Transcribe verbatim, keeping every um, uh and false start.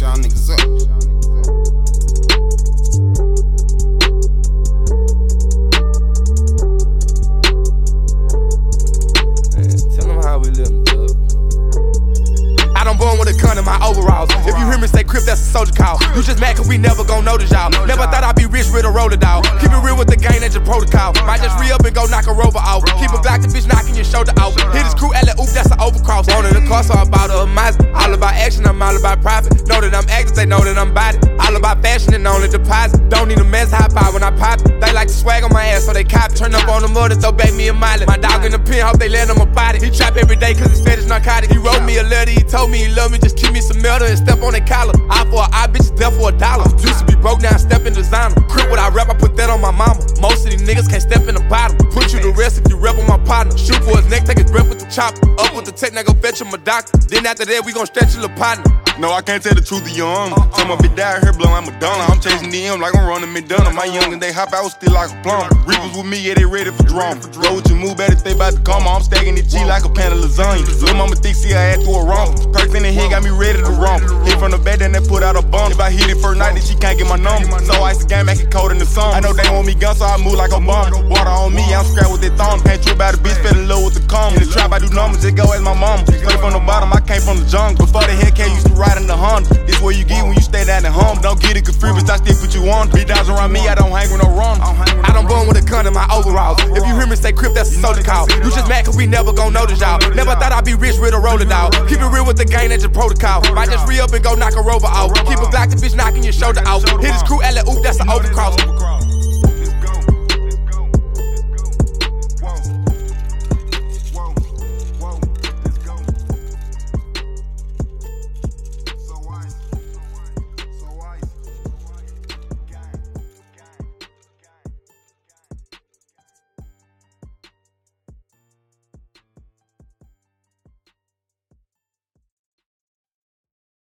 y'all niggas up. Born with a gun in my overalls. If you hear me say Crip, that's a soldier call. You just mad cause we never gon' notice y'all. Never thought I'd be rich with a roller dog. Keep it real with the gang, that's your protocol. Might just re up and go knock a rover off. Keep a Glock, the bitch knocking your shoulder off. Hit his crew, alley oop, that's an overcross. Wanted a car, so I bought a Mazda. All about action, I'm all about profit. Know that I'm active, they know that I'm body. All about fashion and only deposit. Don't need a mess, high five when I pop it. They like to swag on my ass, so they cop. Turn up on the mother, throw back me a miley. My dog in the pen, hope they land on my body. He trap every day cause his fetish narcotic. He wrote me a letter, he told me he love me, just keep me some metal and step on that collar. Eye for an eye, bitch, death for a dollar. Used to be broke, now step in designer. Crip what I rap, I put that on my mama. Most of these niggas can't step in the bottom. Put you to rest if you rep on my partner. Shoot for his neck, take his breath with the chopper. Up with the tech, now go fetch him a doctor. Then after that, we gon' stretch your little partner. No, I can't tell the truth to young. Tell my bitch die here, blowing Madonna. I'm chasing D M like I'm running McDonough. My youngin' they hop out still like a plumber. Reapers with me, yeah, they ready for drama. Roll with your move, better stay by the karma. I'm stacking the G like a pan of lasagna. Lil' mama thick, see I had to a rumble. Perks in the head got me ready to rumble. Hit from the back, then they put out a bump. If I hit it first night, then she can't get my number. So ice the game, make it cold in the summer. I know they want me gun, so I move like a bomb. Water on me, I'm scrapped with that thumb. Can't trip by the bitch, fell in love with the cum. In the trap, I do numbers, just go as my mama. Straight from the bottom, I came from the jungle. Before the Hellcat used to ride in the Honda. This what you get when you stay down at home. Don't get it confused, but I still put you on. Three dogs around me, I don't hang with no wrong. I done born with a gun in my overalls. If you hear me say Crip, that's a soldier call. You just mad cause we never gon' notice y'all. Never thought I'd be rich with a roller dog. Keep it real with the gang, that's your protocol. Might just re up and go knock a rover off. Keep a Glock, the bitch knocking your shoulder off. Hit his crew, alley oop, that's an overcross.